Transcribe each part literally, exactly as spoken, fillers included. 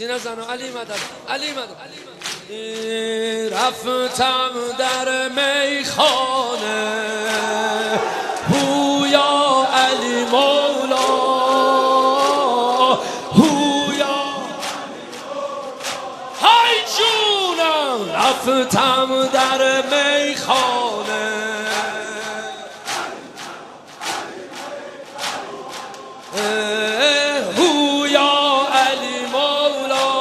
سینه زنو علی مدد علی مدد. رفتم در میخانه هویا علی مولا هویا های جونم. رفتم در میخانه هویا علی مولا.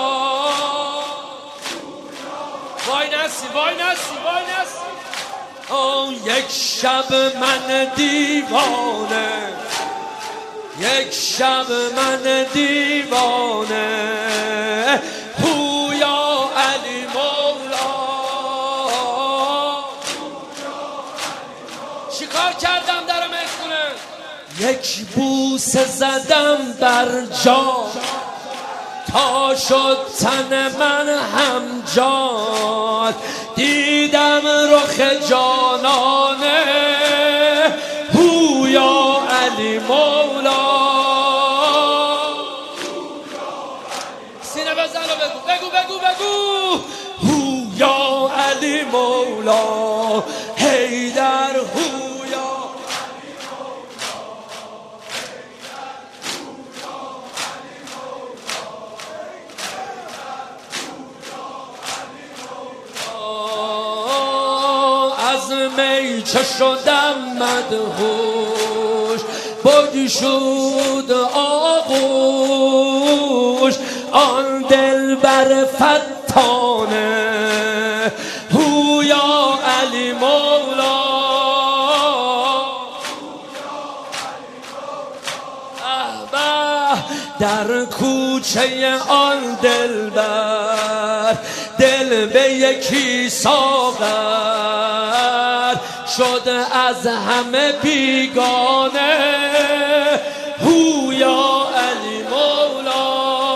وای نسی وای نسی وای نسی. آه یک شب من دیوانه یک شب من دیوانه هویا علی مولا. چیکار کردم در میخونه؟ یک بوسه زدم بر جا تا شد تن من هم جان. دیدم رخ جانانه هویا علی مولا. سینه بزن و بگو بگو بگو بگو هویا علی مولا حیدر هویا. از می چه شدم مدهوش بگشود آغوش آن دلبر فتانه هویا علی مولا. در کوچه آن دلبر دل به یکی ساغر شد از همه بیگانه هویا علی مولا.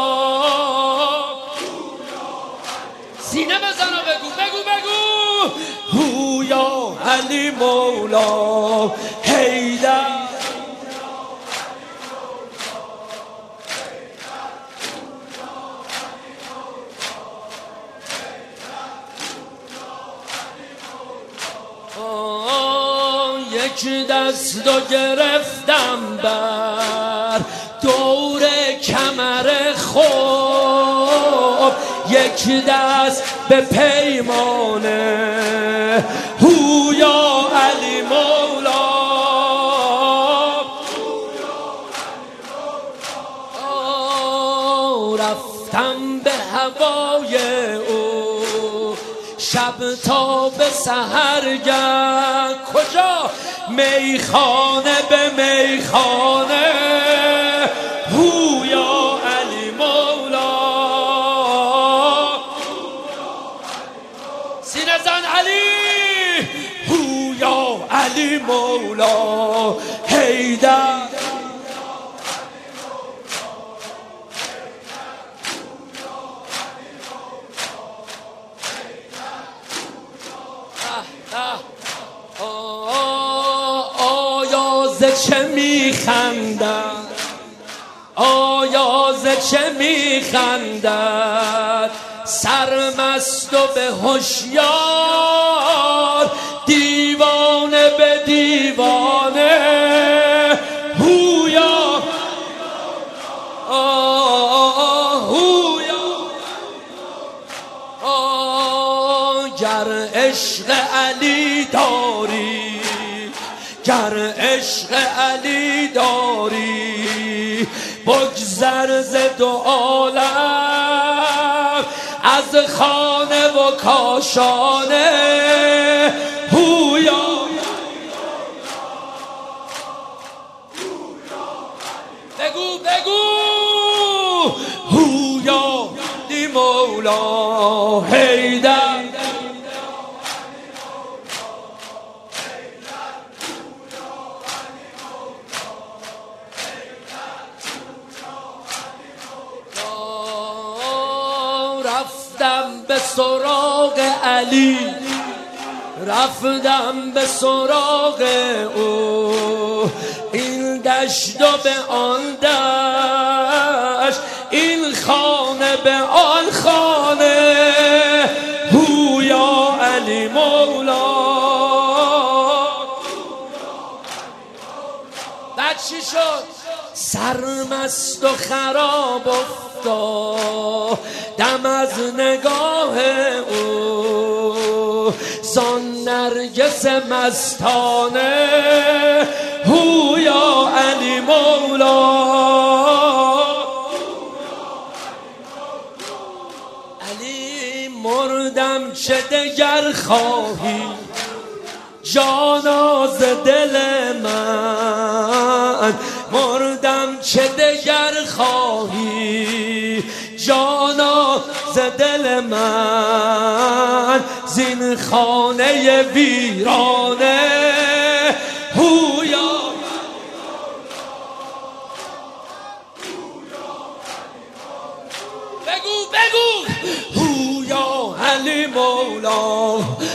سینه بزن و بگو بگو بگو هویا علی مولا حیدر. یک دست و گرفتم بر دور کمر خوب یک دست به پیمانه هویا علی مولا. رفتم به هوای او شب تا به سحرگه کجا میخانه به میخانه هویا علی مولا. سینه زن علی هویا علی مولا حیدر. آیا ز چه میخندد آیا ز چه میخندد سرمست و به هوشیار دیوانه به دیوانه هویا هویا. گر عشق علی داری گر عشق علی داری بگذر ز دو عالم از خانه و کاشانه هویا. بگو بگو هویا علی مولا حیدر. رفتم به سراغ علی رفتم به سراغ او این دشت و به آن دشت این خانه به آن خانه، هویا علی مولا. بعد چی شد؟ سرمست و خراب افتادم از نگاه او، زان نرگس مستانه، هویا علی مولا. علی مردم چه دگر خواهی جانا ز دل من، مردم چه دگر خواهی جانا ز دل من، زین خانه ویرانه، هویا. بگو بگو هویا علی مولا،